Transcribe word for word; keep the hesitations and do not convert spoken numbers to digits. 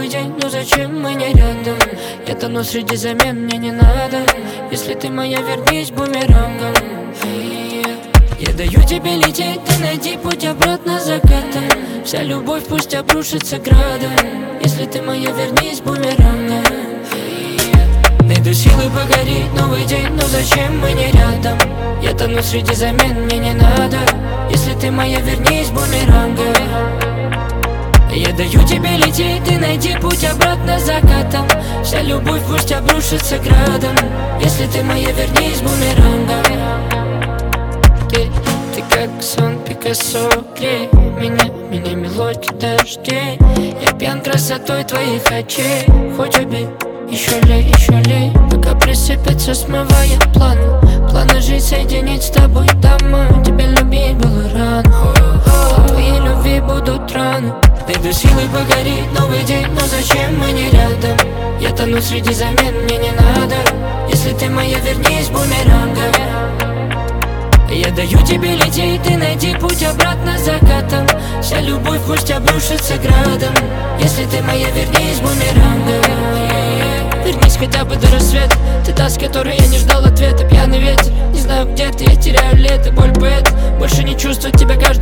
новый день, но зачем мы не рядом? Я тону среди замен, мне не надо. Если ты моя, вернись бумерангом. Я даю тебе лететь, ты найди путь обратно закатом. Вся любовь пусть обрушится градом. Если ты моя, вернись бумерангом. Найду силы погореть, новый день, но зачем мы не рядом? Я тону среди замен, мне не надо. Если ты моя, вернись бумерангом. Я даю тебе лететь, ты найди путь обратно закатом. Вся любовь пусть обрушится градом. Если ты моя, вернись бумерангом. Ты, ты как сон Пикассо, грей меня, меня мелодия дождей. Я пьян красотой твоих очей. Хоть убей, еще лей, еще лей. Пока присыпется, смывая планы. Планы жить, соединить с тобой дома. Тебя любить было рано. От твоей любви будут раны. Найду силы погореть, новый день, но зачем мы не рядом? Я тону среди замен, мне не надо. Если ты моя, вернись бумерангом. Я даю тебе лететь, ты найди путь обратно закатом. Вся любовь пусть обрушится градом. Если ты моя, вернись бумерангом. Вернись хотя бы до рассвета. Ты та, с которой я не ждал ответа. Пьяный ветер, не знаю где ты, я теряю лето. Боль поэт, больше не чувствовать тебя, кажется.